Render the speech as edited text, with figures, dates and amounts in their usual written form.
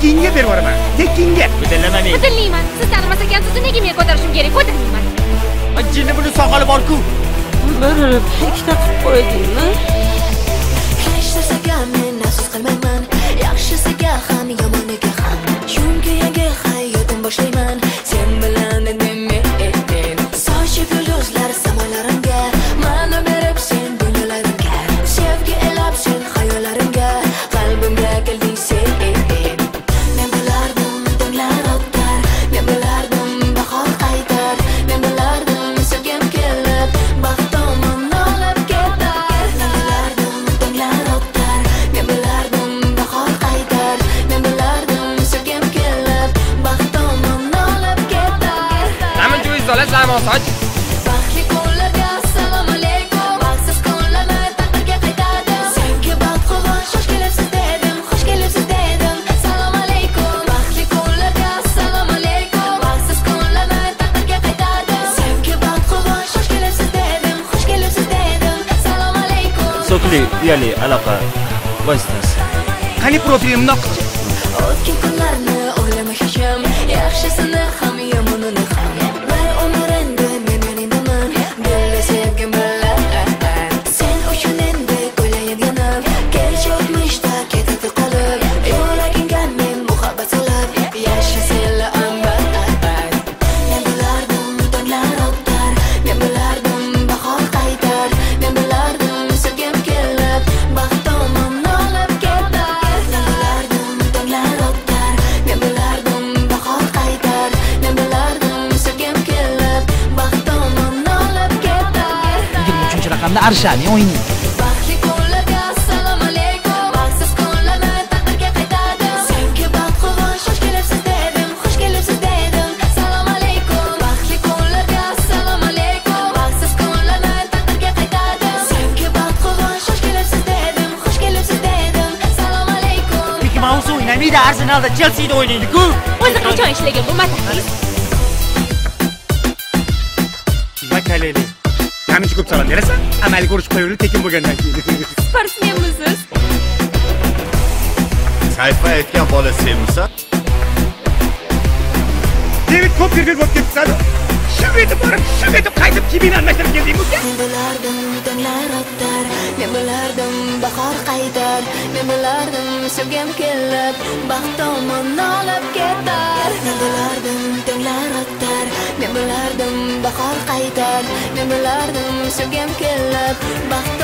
Tekkinga berib yuboraman. Tekkinga. Budallama men. Budillayman. Siz tanimas ekansiz, nega men ko'tarishim kerak? Ko'tarmayman. Jinni buni soqoli bor-ku. Bir ikkita qilib qo'ydingmi? Yaxshisiga men afsus qilmayman, yaxshisiga ham yomoniga ham. Chunki yangi hayotim boshlayman. Sen bilan men sochib yulduzlar samolarimga, ma'no berib sen dunyolarimga, sevgi elab sen xayollarimga, qalbimga kelding sen. Men bilardim donglar o'tar, men bilardim bahor qaytar, men bilardim sevgim kelib baxtimni olib ketar. Men bilardim donglar o'tar, men bilardim bahor qaytar, men bilardim sevgim kelib baxtimni olib ketar. Namin jo'yiz olasizmi soch? Baxtli kunlarga assalomu alaykum, baxtsiz kunlarni taqdirga qaytardim. Senga baxt quvonch, xush kelibsiz dedim, xush kelibsiz dedim. Assalomu alaykum. Baxtli kunlarga assalomu alaykum, baxtsiz kunlarni taqdirga qaytardim. Senga baxt quvonch, xush kelibsiz dedim, xush kelibsiz dedim. Assalomu alaykum. Sokli uyali aloqa vositasi. Qani profilimni o'qitchi. O'tgan kunlarni o'ylama hecham, yaxshisini ham yomonini ham. Bir umr endi men yoningdaman, birga sevgim bilan. Sen uchun endi ko'layim yanab, kech o'tmishda ketadi qolib. Yuragingga men muhabbat solib, yasha senla abad. Men bilardim donglar o'tar, men bilardim bahor qaytar, men bilardim sevgim kelib baxtimni olib ketar. Men bilardim donglar o'tar, men bilardim bahor qaytar, men bilardim sevgim kelib baxtimni olib ketar. 23-raqamda Arshani o'ynaydi. Baxtli kunlarga assalomu alaykum, baxtsiz kunlarni taqdirga qaytardim. Senga baxt quvonch, xush kelibsiz dedim, xush kelibsiz dedim. Assalomu alaykum. Baxtli kunlarga assalomu alaykum, baxtsiz kunlarni taqdirga qaytardim. Senga baxt quvonch, xush kelibsiz dedim, xush kelibsiz dedim. Assalomu alaykum. Lekin mana o'zi o'ynamaydi, Arsenalda, Chelsea'da o'ynaydi-ku. O'zi qachon ishlagan bu mataxis? Vakaleli. Naminchi ko'p salom berasan? Amaliy ko'rish qo'yilib tekin bo'lgandan keyin. Sportsmenmisiz? Sayfa aytgan bola sevmisa, David Copperfield bo'lib ketsan. Shu etib borib, shu etib qaytib kibin almashtirib keldingmi uka? Men bilardim donglar o'tar, men bilardim bahor qaytar, men bilardim sevgim kelib baxtimni olib ketar. Men bilardim donglar o'tar, men bilardim bahor qaytar, men bilardim sevgim kelib baxt